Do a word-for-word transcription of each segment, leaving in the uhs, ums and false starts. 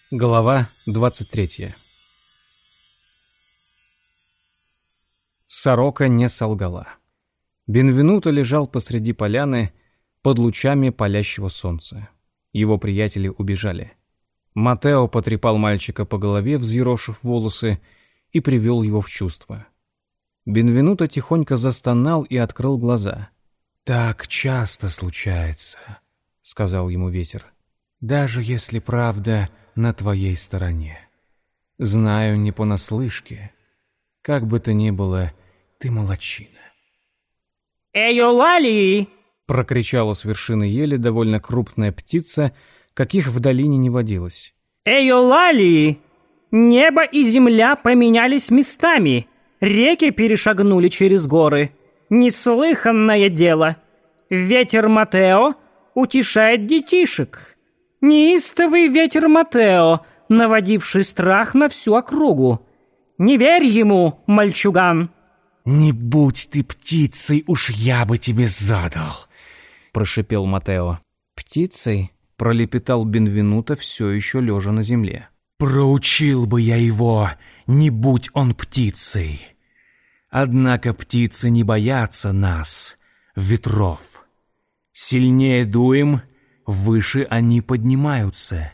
Глава двадцать третья. Сорока не солгала. Бенвенуто лежал посреди поляны под лучами палящего солнца. Его приятели убежали. Матео потрепал мальчика по голове, взъерошив волосы, и привел его в чувство. Бенвенуто тихонько застонал и открыл глаза. «Так часто случается», — сказал ему ветер. «Даже если правда на твоей стороне. Знаю не понаслышке. Как бы то ни было, ты молодчина». «Эйолали!» — прокричала с вершины ели довольно крупная птица, каких в долине не водилось. «Эйолали! Небо и земля поменялись местами. Реки перешагнули через горы. Неслыханное дело. Ветер Матео утешает детишек. Неистовый ветер Матео, наводивший страх на всю округу. Не верь ему, мальчуган!» «Не будь ты птицей, уж я бы тебе задал!» — прошипел Матео. «Птицей?» — пролепетал Бенвенуто, все еще лежа на земле. «Проучил бы я его, не будь он птицей. Однако птицы не боятся нас, ветров. Сильнее дуем, выше они поднимаются.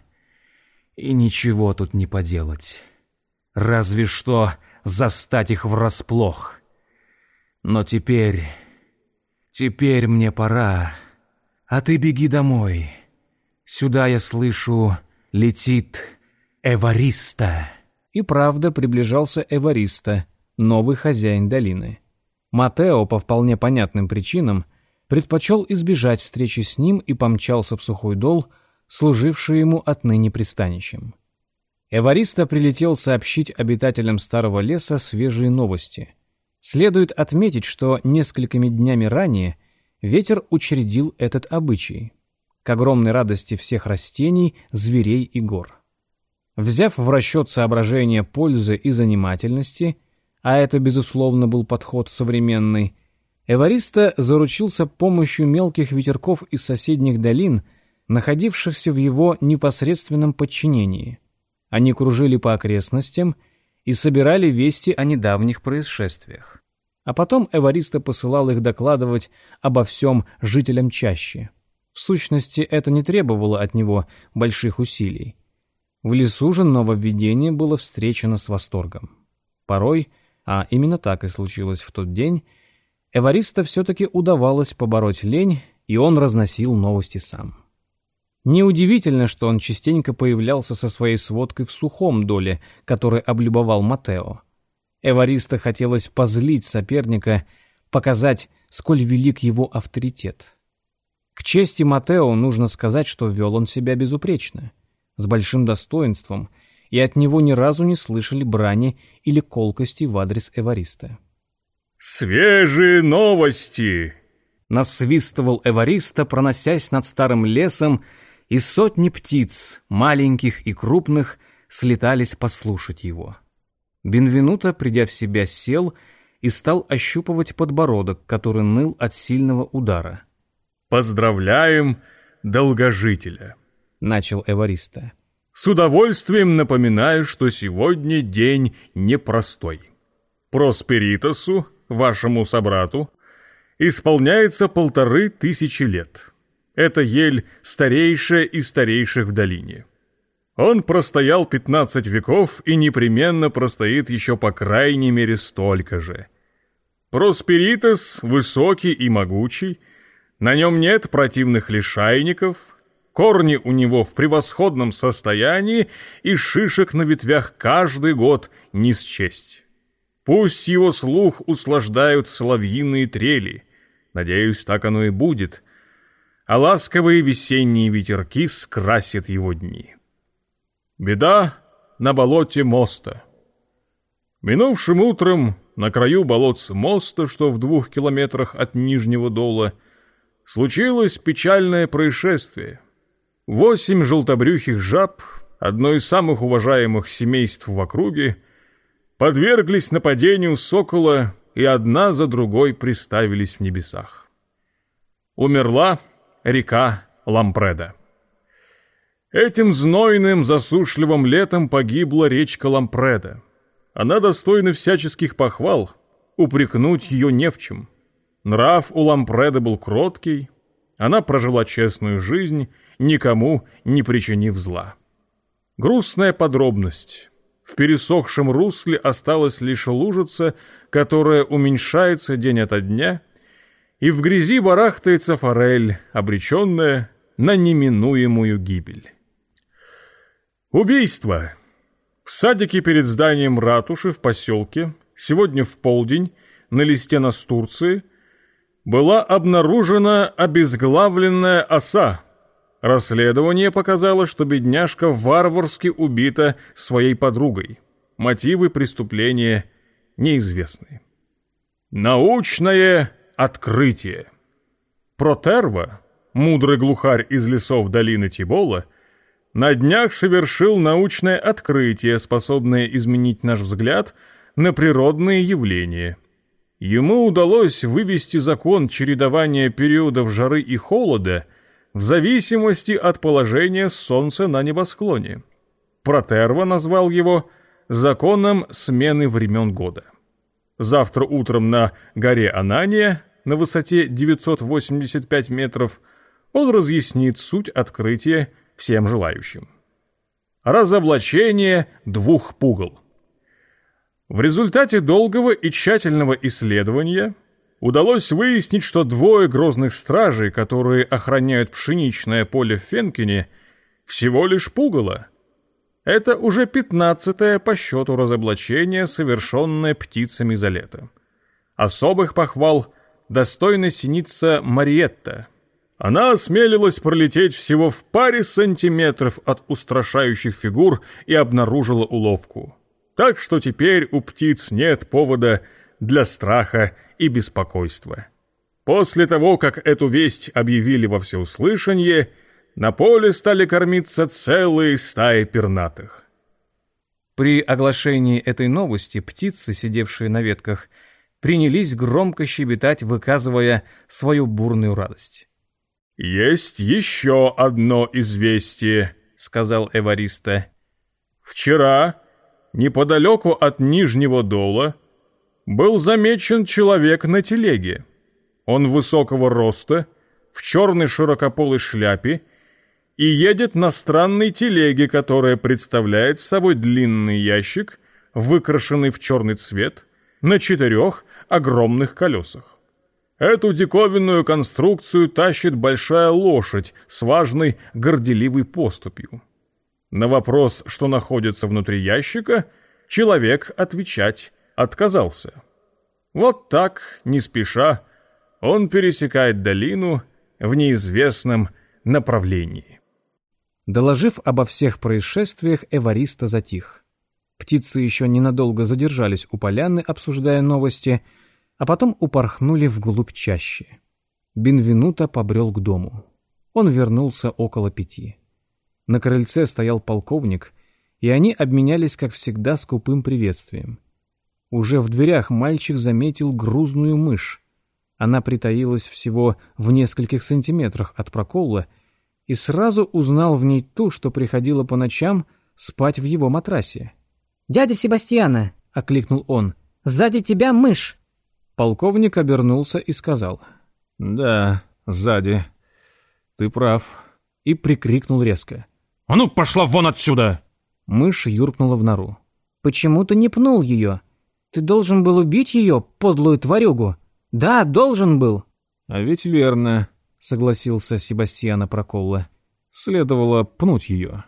И ничего тут не поделать. Разве что застать их врасплох. Но теперь... теперь мне пора. А ты беги домой. Сюда, я слышу, летит Эвариста». И правда приближался Эвариста, новый хозяин долины. Матео, по вполне понятным причинам, предпочел избежать встречи с ним и помчался в сухой дол, служивший ему отныне пристанищем. Эвариста прилетел сообщить обитателям старого леса свежие новости. Следует отметить, что несколькими днями ранее ветер учредил этот обычай, к огромной радости всех растений, зверей и гор. Взяв в расчет соображения пользы и занимательности, а это, безусловно, был подход современный, Эвариста заручился помощью мелких ветерков из соседних долин, находившихся в его непосредственном подчинении. Они кружили по окрестностям и собирали вести о недавних происшествиях. А потом Эвариста посылал их докладывать обо всем жителям чащи. В сущности, это не требовало от него больших усилий. В лесу же нововведение было встречено с восторгом. Порой, а именно так и случилось в тот день, Эвариста все-таки удавалось побороть лень, и он разносил новости сам. Неудивительно, что он частенько появлялся со своей сводкой в сухом доле, который облюбовал Матео. Эвариста хотелось позлить соперника, показать, сколь велик его авторитет. К чести Матео нужно сказать, что вел он себя безупречно, с большим достоинством, и от него ни разу не слышали брани или колкости в адрес Эвариста. «Свежие новости!» — насвистывал Эвариста, проносясь над старым лесом, и сотни птиц, маленьких и крупных, слетались послушать его. Бенвенуто, придя в себя, сел и стал ощупывать подбородок, который ныл от сильного удара. «Поздравляем долгожителя!» — начал Эвариста. «С удовольствием напоминаю, что сегодня день непростой. Просперитасу, вашему собрату, исполняется полторы тысячи лет. Это ель старейшая из старейших в долине. Он простоял пятнадцать веков и непременно простоит еще по крайней мере столько же. Просперитас высокий и могучий, на нем нет противных лишайников, корни у него в превосходном состоянии и шишек на ветвях каждый год не счесть. Пусть его слух услаждают соловьиные трели, надеюсь, так оно и будет, а ласковые весенние ветерки скрасят его дни. Беда на болоте моста. Минувшим утром на краю болотца моста, что в двух километрах от Нижнего Дола, случилось печальное происшествие. Восемь желтобрюхих жаб, одно из самых уважаемых семейств в округе, подверглись нападению сокола и одна за другой приставились в небесах. Умерла река Лампреда. Этим знойным, засушливым летом погибла речка Лампреда. Она достойна всяческих похвал, упрекнуть ее не в чем. Нрав у Лампреда был кроткий, она прожила честную жизнь, никому не причинив зла. Грустная подробность. В пересохшем русле осталась лишь лужица, которая уменьшается день ото дня, и в грязи барахтается форель, обреченная на неминуемую гибель. Убийство. В садике перед зданием ратуши в поселке сегодня в полдень на листе настурции была обнаружена обезглавленная оса. Расследование показало, что бедняжка варварски убита своей подругой. Мотивы преступления неизвестны. Научное открытие. Протерва, мудрый глухарь из лесов долины Тибола, на днях совершил научное открытие, способное изменить наш взгляд на природные явления. Ему удалось вывести закон чередования периодов жары и холода в зависимости от положения Солнца на небосклоне. Протерва назвал его законом смены времен года. Завтра утром на горе Анания, на высоте девятьсот восемьдесят пять метров, он разъяснит суть открытия всем желающим. Разоблачение двух пугал. В результате долгого и тщательного исследования удалось выяснить, что двое грозных стражей, которые охраняют пшеничное поле в Фенкене, всего лишь пугало. Это уже пятнадцатое по счету разоблачение, совершенное птицами за лето. Особых похвал достойна синица Мариетта. Она осмелилась пролететь всего в паре сантиметров от устрашающих фигур и обнаружила уловку. Так что теперь у птиц нет повода для страха и беспокойства. После того, как эту весть объявили во всеуслышание, на поле стали кормиться целые стаи пернатых. При оглашении этой новости птицы, сидевшие на ветках, принялись громко щебетать, выказывая свою бурную радость. «Есть еще одно известие», — сказал Эвариста. «Вчера, неподалеку от Нижнего Дола, был замечен человек на телеге. Он высокого роста, в черной широкополой шляпе и едет на странной телеге, которая представляет собой длинный ящик, выкрашенный в черный цвет, на четырех огромных колесах. Эту диковинную конструкцию тащит большая лошадь с важной горделивой поступью. На вопрос, что находится внутри ящика, человек отвечать отказался. Вот так, не спеша, он пересекает долину в неизвестном направлении». Доложив обо всех происшествиях, Эвариста затих. Птицы еще ненадолго задержались у поляны, обсуждая новости, а потом упорхнули вглубь чащи. Бенвенуто побрел к дому. Он вернулся около пяти. На крыльце стоял полковник, и они обменялись, как всегда, скупым приветствием. Уже в дверях мальчик заметил грузную мышь. Она притаилась всего в нескольких сантиметрах от Проколла и сразу узнал в ней ту, что приходила по ночам спать в его матрасе. «Дядя Себастьяна!» — окликнул он. «Сзади тебя мышь!» Полковник обернулся и сказал: «Да, сзади. Ты прав». И прикрикнул резко: «А ну, пошла вон отсюда!» Мышь юркнула в нору. «Почему ты не пнул ее? Ты должен был убить ее, подлую тварюгу. Да, должен был». «А ведь верно», — согласился Себастьяно Проколла. «Следовало пнуть ее».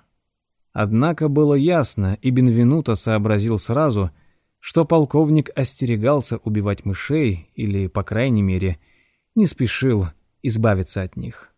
Однако было ясно, и Бенвенуто сообразил сразу, что полковник остерегался убивать мышей или, по крайней мере, не спешил избавиться от них.